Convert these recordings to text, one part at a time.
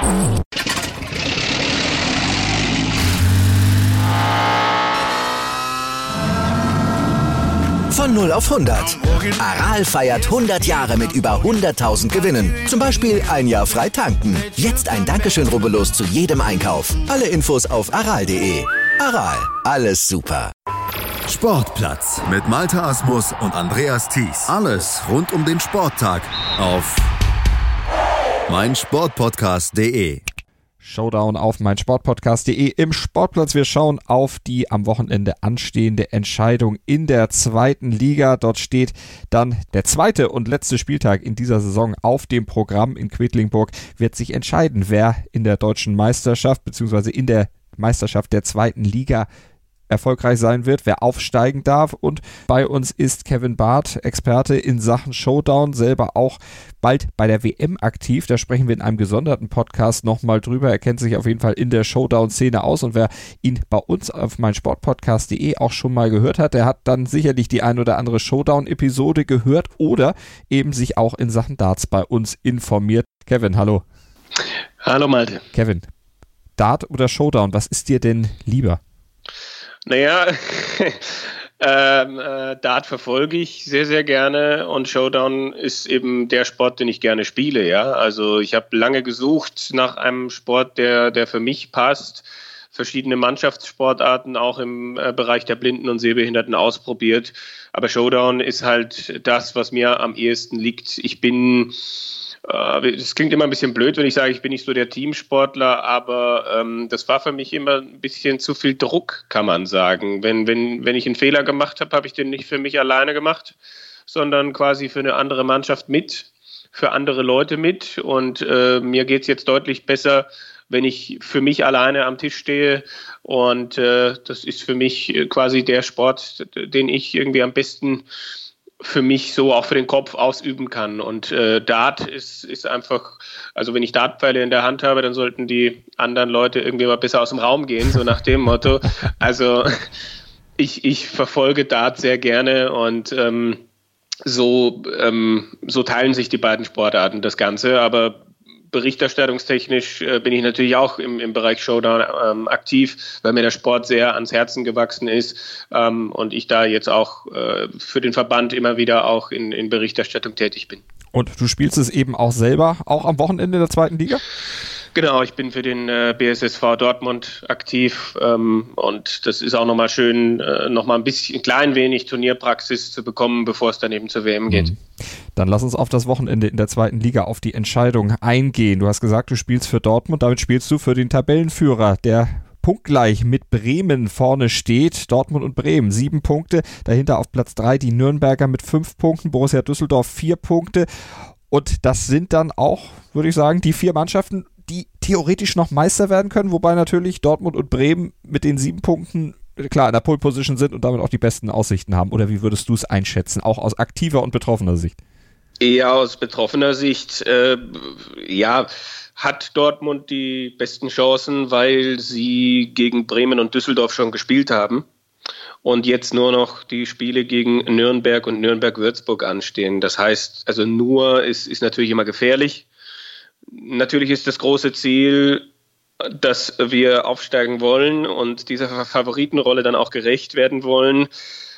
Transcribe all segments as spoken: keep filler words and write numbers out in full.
Von null auf hundert. Aral feiert hundert Jahre mit über hunderttausend Gewinnen. Zum Beispiel ein Jahr frei tanken. Jetzt ein Dankeschön, rubbellos zu jedem Einkauf. Alle Infos auf aral punkt de. Aral, alles super. Sportplatz mit Malte Asmus und Andreas Thies. Alles rund um den Sporttag auf meinsportpodcast punkt de. Showdown auf meinsportpodcast punkt de im Sportplatz. Wir schauen auf die am Wochenende anstehende Entscheidung in der zweiten Liga. Dort steht dann der zweite und letzte Spieltag in dieser Saison auf dem Programm. In Quedlinburg wird sich entscheiden, wer in der deutschen Meisterschaft bzw. in der Meisterschaft der zweiten Liga erfolgreich sein wird, wer aufsteigen darf. Und bei uns ist Kevin Barth, Experte in Sachen Showdown, selber auch bald bei der W M aktiv. Da sprechen wir in einem gesonderten Podcast nochmal drüber. Er kennt sich auf jeden Fall in der Showdown-Szene aus, und wer ihn bei uns auf meinsportpodcast punkt de auch schon mal gehört hat, der hat dann sicherlich die ein oder andere Showdown-Episode gehört oder eben sich auch in Sachen Darts bei uns informiert. Kevin, hallo. Hallo Malte. Kevin, Dart oder Showdown, was ist dir denn lieber? Naja, ähm, äh, Dart verfolge ich sehr, sehr gerne, und Showdown ist eben der Sport, den ich gerne spiele. Ja, also ich habe lange gesucht nach einem Sport, der, der für mich passt. Verschiedene Mannschaftssportarten auch im äh, Bereich der Blinden und Sehbehinderten ausprobiert. Aber Showdown ist halt das, was mir am ehesten liegt. Ich bin Das klingt immer ein bisschen blöd, wenn ich sage, ich bin nicht so der Teamsportler, aber ähm, das war für mich immer ein bisschen zu viel Druck, kann man sagen. Wenn, wenn, wenn ich einen Fehler gemacht habe, habe ich den nicht für mich alleine gemacht, sondern quasi für eine andere Mannschaft mit, für andere Leute mit. Und äh, mir geht es jetzt deutlich besser, wenn ich für mich alleine am Tisch stehe. Und äh, das ist für mich quasi der Sport, den ich irgendwie am besten für mich so auch für den Kopf ausüben kann. Und äh, Dart ist, ist einfach, also wenn ich Dartpfeile in der Hand habe, dann sollten die anderen Leute irgendwie mal besser aus dem Raum gehen, so nach dem Motto. Also ich, ich verfolge Dart sehr gerne, und ähm, so, ähm, so teilen sich die beiden Sportarten das Ganze, aber berichterstattungstechnisch äh, bin ich natürlich auch im, im Bereich Showdown ähm, aktiv, weil mir der Sport sehr ans Herzen gewachsen ist, ähm, und ich da jetzt auch äh, für den Verband immer wieder auch in, in Berichterstattung tätig bin. Und du spielst es eben auch selber, auch am Wochenende der zweiten Liga? Genau, ich bin für den äh, B S S V Dortmund aktiv, ähm, und das ist auch nochmal schön, äh, nochmal ein bisschen, ein klein wenig Turnierpraxis zu bekommen, bevor es dann eben zur W M geht. Dann lass uns auf das Wochenende in der zweiten Liga, auf die Entscheidung eingehen. Du hast gesagt, du spielst für Dortmund, damit spielst du für den Tabellenführer, der punktgleich mit Bremen vorne steht. Dortmund und Bremen, sieben Punkte. Dahinter auf Platz drei die Nürnberger mit fünf Punkten, Borussia Düsseldorf vier Punkte. Und das sind dann auch, würde ich sagen, die vier Mannschaften, die theoretisch noch Meister werden können, wobei natürlich Dortmund und Bremen mit den sieben Punkten klar in der Pole Position sind und damit auch die besten Aussichten haben. Oder wie würdest du es einschätzen, auch aus aktiver und betroffener Sicht? Eher aus betroffener Sicht, äh, ja, hat Dortmund die besten Chancen, weil sie gegen Bremen und Düsseldorf schon gespielt haben und jetzt nur noch die Spiele gegen Nürnberg und Nürnberg-Würzburg anstehen. Das heißt, also nur ist, ist natürlich immer gefährlich. Natürlich ist das große Ziel, dass wir aufsteigen wollen und dieser Favoritenrolle dann auch gerecht werden wollen.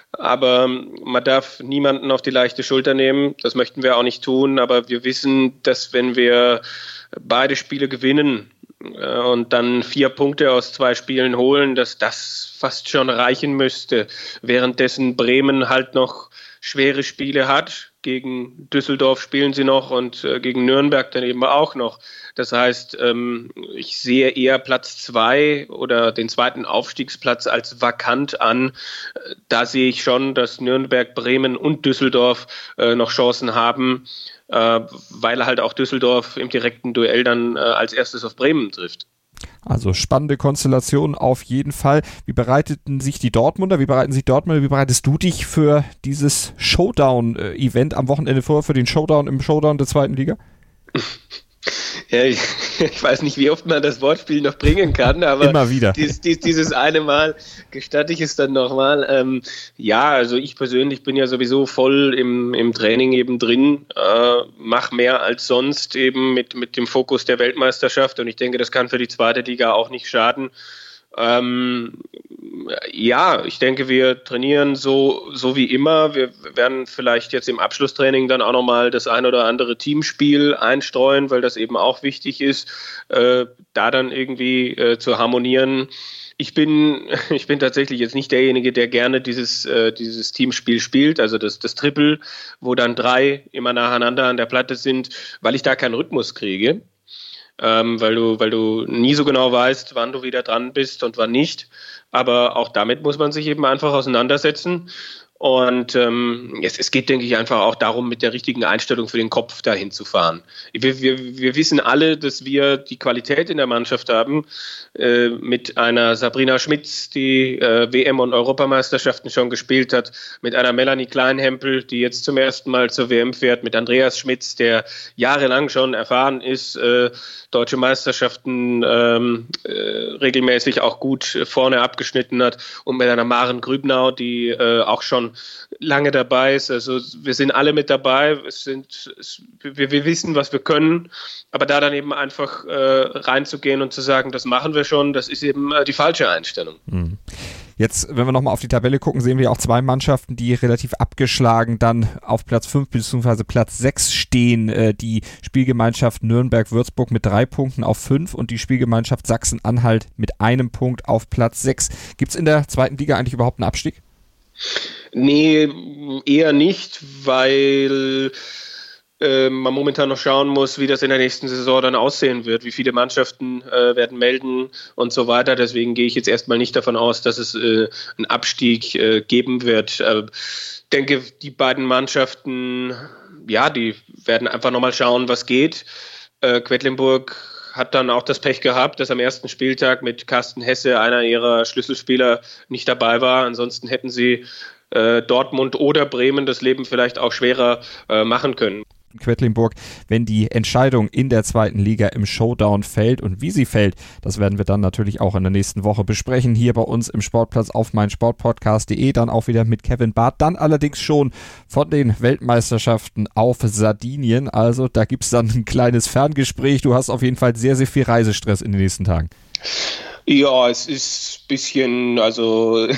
Aber man darf niemanden auf die leichte Schulter nehmen. Das möchten wir auch nicht tun. Aber wir wissen, dass wenn wir beide Spiele gewinnen äh, und dann vier Punkte aus zwei Spielen holen, dass das fast schon reichen müsste. Währenddessen Bremen halt noch schwere Spiele hat. Gegen Düsseldorf spielen sie noch und äh, gegen Nürnberg dann eben auch noch. Das heißt, ähm, ich sehe eher Platz zwei oder den zweiten Aufstiegsplatz als vakant an. Äh, da sehe ich schon, dass Nürnberg, Bremen und Düsseldorf äh, noch Chancen haben, äh, weil halt auch Düsseldorf im direkten Duell dann äh, als erstes auf Bremen trifft. Also spannende Konstellation auf jeden Fall. Wie bereiteten sich die Dortmunder, wie bereiten sich Dortmunder, wie bereitest du dich für dieses Showdown-Event am Wochenende vor, für den Showdown im Showdown der zweiten Liga? Ja, ich, ich weiß nicht, wie oft man das Wortspiel noch bringen kann, aber immer wieder. Dies, dies, dieses eine Mal gestatte ich es dann nochmal. Ähm, ja, also ich persönlich bin ja sowieso voll im, im Training eben drin, äh, mache mehr als sonst eben mit, mit dem Fokus der Weltmeisterschaft und ich denke, das kann für die zweite Liga auch nicht schaden. Ähm, ja, ich denke, wir trainieren so, so wie immer. Wir werden vielleicht jetzt im Abschlusstraining dann auch nochmal das ein oder andere Teamspiel einstreuen, weil das eben auch wichtig ist, äh, da dann irgendwie äh, zu harmonieren. Ich bin, ich bin tatsächlich jetzt nicht derjenige, der gerne dieses, äh, dieses Teamspiel spielt, also das, das Triple, wo dann drei immer nacheinander an der Platte sind, weil ich da keinen Rhythmus kriege. Ähm, weil du, weil du nie so genau weißt, wann du wieder dran bist und wann nicht. Aber auch damit muss man sich eben einfach auseinandersetzen. Und ähm, es, es geht, denke ich, einfach auch darum, mit der richtigen Einstellung für den Kopf dahin zu fahren. Wir, wir, wir wissen alle, dass wir die Qualität in der Mannschaft haben, äh, mit einer Sabrina Schmitz, die äh, W M- und Europameisterschaften schon gespielt hat, mit einer Melanie Kleinhempel, die jetzt zum ersten Mal zur W M fährt, mit Andreas Schmitz, der jahrelang schon erfahren ist, äh, deutsche Meisterschaften ähm, äh, regelmäßig auch gut vorne abgeschnitten hat, und mit einer Maren Grübnau, die äh, auch schon lange dabei ist. Also wir sind alle mit dabei, es sind, es, wir, wir wissen, was wir können, aber da dann eben einfach äh, reinzugehen und zu sagen, das machen wir schon, das ist eben äh, die falsche Einstellung. Mhm. Jetzt, wenn wir nochmal auf die Tabelle gucken, sehen wir auch zwei Mannschaften, die relativ abgeschlagen dann auf Platz fünf bzw. Platz sechs stehen. Äh, die Spielgemeinschaft Nürnberg-Würzburg mit drei Punkten auf fünf und die Spielgemeinschaft Sachsen-Anhalt mit einem Punkt auf Platz sechs. Gibt es in der zweiten Liga eigentlich überhaupt einen Abstieg? Nee, eher nicht, weil äh, man momentan noch schauen muss, wie das in der nächsten Saison dann aussehen wird, wie viele Mannschaften äh, werden melden und so weiter. Deswegen gehe ich jetzt erstmal nicht davon aus, dass es äh, einen Abstieg äh, geben wird. Ich äh, denke, die beiden Mannschaften, ja, die werden einfach nochmal schauen, was geht. Äh, Quedlinburg hat dann auch das Pech gehabt, dass am ersten Spieltag mit Carsten Hesse, einer ihrer Schlüsselspieler, nicht dabei war. Ansonsten hätten sie äh, Dortmund oder Bremen das Leben vielleicht auch schwerer äh, machen können. Quedlinburg, wenn die Entscheidung in der zweiten Liga im Showdown fällt und wie sie fällt, das werden wir dann natürlich auch in der nächsten Woche besprechen, hier bei uns im Sportplatz auf meinsportpodcast punkt de, dann auch wieder mit Kevin Barth, dann allerdings schon von den Weltmeisterschaften auf Sardinien, also da gibt es dann ein kleines Ferngespräch, du hast auf jeden Fall sehr, sehr viel Reisestress in den nächsten Tagen. Ja, es ist ein bisschen, also...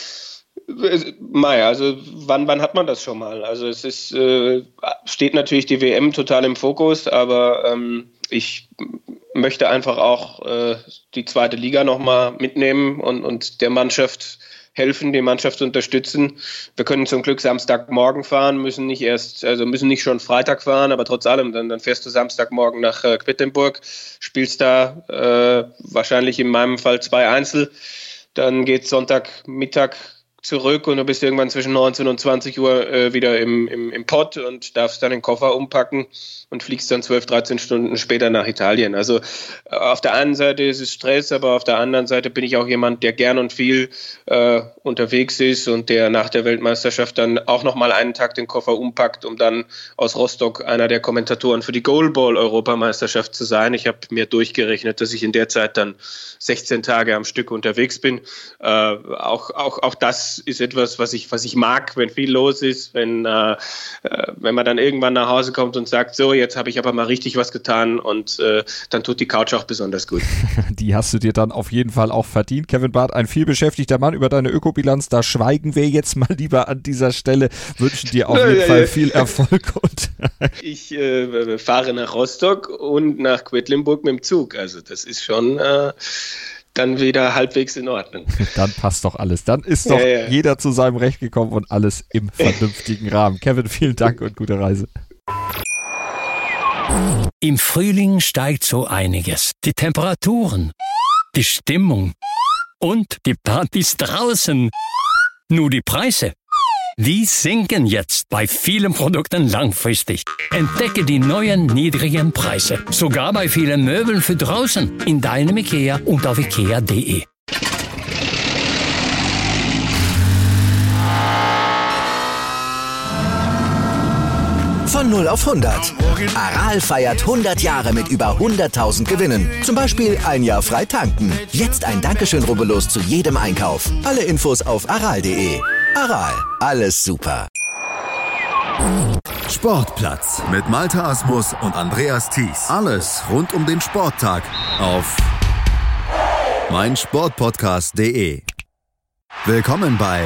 Mei, also wann, wann hat man das schon mal? Also es ist, äh, steht natürlich die W M total im Fokus, aber ähm, ich möchte einfach auch äh, die zweite Liga nochmal mitnehmen und, und der Mannschaft helfen, die Mannschaft unterstützen. Wir können zum Glück Samstagmorgen fahren, müssen nicht erst, also müssen nicht schon Freitag fahren, aber trotz allem, dann, dann fährst du Samstagmorgen nach äh, Quedlinburg, spielst da äh, wahrscheinlich in meinem Fall zwei Einzel, dann geht Sonntagmittag zurück und du bist irgendwann zwischen neunzehn und zwanzig Uhr äh, wieder im, im, im Pott und darfst dann den Koffer umpacken und fliegst dann zwölf, dreizehn Stunden später nach Italien. Also äh, auf der einen Seite ist es Stress, aber auf der anderen Seite bin ich auch jemand, der gern und viel äh, unterwegs ist und der nach der Weltmeisterschaft dann auch nochmal einen Tag den Koffer umpackt, um dann aus Rostock einer der Kommentatoren für die Goalball-Europameisterschaft zu sein. Ich habe mir durchgerechnet, dass ich in der Zeit dann sechzehn Tage am Stück unterwegs bin. Äh, auch, auch, auch das ist etwas, was ich, was ich mag, wenn viel los ist, wenn, äh, wenn man dann irgendwann nach Hause kommt und sagt, so, jetzt habe ich aber mal richtig was getan und äh, dann tut die Couch auch besonders gut. Die hast du dir dann auf jeden Fall auch verdient. Kevin Barth, ein vielbeschäftigter Mann, über deine Ökobilanz, da schweigen wir jetzt mal lieber an dieser Stelle, wünschen dir auf jeden Fall viel Erfolg. Und ich äh, fahre nach Rostock und nach Quedlinburg mit dem Zug, also das ist schon... Äh, dann wieder halbwegs in Ordnung. Dann passt doch alles. Dann ist doch ja, ja. jeder zu seinem Recht gekommen und alles im vernünftigen Rahmen. Kevin, vielen Dank und gute Reise. Im Frühling steigt so einiges. Die Temperaturen, die Stimmung und die Partys draußen. Nur die Preise, die sinken jetzt bei vielen Produkten langfristig. Entdecke die neuen niedrigen Preise. Sogar bei vielen Möbeln für draußen. In deinem IKEA und auf ikea punkt de. Von null auf hundert. Aral feiert hundert Jahre mit über hunderttausend Gewinnen. Zum Beispiel ein Jahr frei tanken. Jetzt ein Dankeschön, rubbellos zu jedem Einkauf. Alle Infos auf aral punkt de. Aral, alles super. Sportplatz mit Malte Asmus und Andreas Thies. Alles rund um den Sporttag auf meinsportpodcast punkt de. Willkommen bei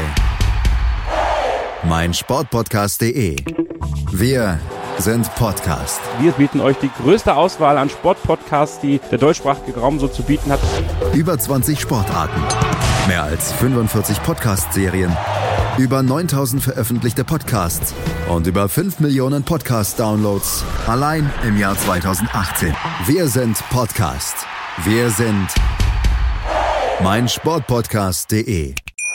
meinsportpodcast punkt de. Wir sind Podcast. Wir bieten euch die größte Auswahl an Sportpodcasts, die der deutschsprachige Raum so zu bieten hat. Über zwanzig Sportarten, mehr als fünfundvierzig Podcast-Serien, über neuntausend veröffentlichte Podcasts und über fünf Millionen Podcast-Downloads allein im Jahr zweitausendachtzehn. Wir sind Podcast. Wir sind meinsportpodcast punkt de.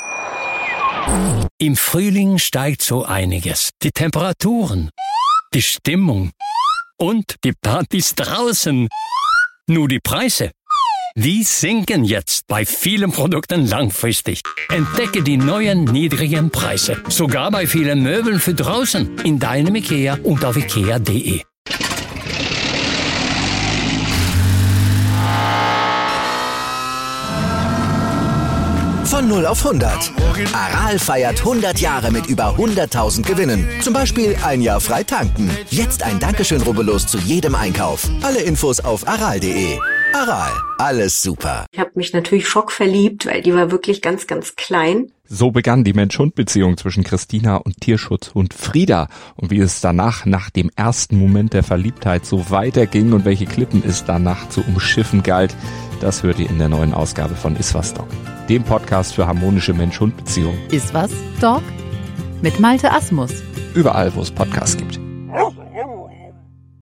Im Frühling steigt so einiges. Die Temperaturen, die Stimmung und die Partys draußen. Nur die Preise, die sinken jetzt bei vielen Produkten langfristig. Entdecke die neuen niedrigen Preise. Sogar bei vielen Möbeln für draußen. In deinem IKEA und auf ikea punkt de. Von null auf hundert. Aral feiert hundert Jahre mit über hunderttausend Gewinnen. Zum Beispiel ein Jahr frei tanken. Jetzt ein Dankeschön, rubbellos zu jedem Einkauf. Alle Infos auf aral punkt de. Aral, alles super. Ich habe mich natürlich schockverliebt, weil die war wirklich ganz, ganz klein. So begann die Mensch-Hund-Beziehung zwischen Christina und Tierschutzhund Frieda. Und wie es danach, nach dem ersten Moment der Verliebtheit, so weiterging und welche Klippen es danach zu umschiffen galt, das hört ihr in der neuen Ausgabe von Iswas Dog, dem Podcast für harmonische Mensch-Hund-Beziehungen. Iswas Dog mit Malte Asmus. Überall, wo es Podcasts gibt.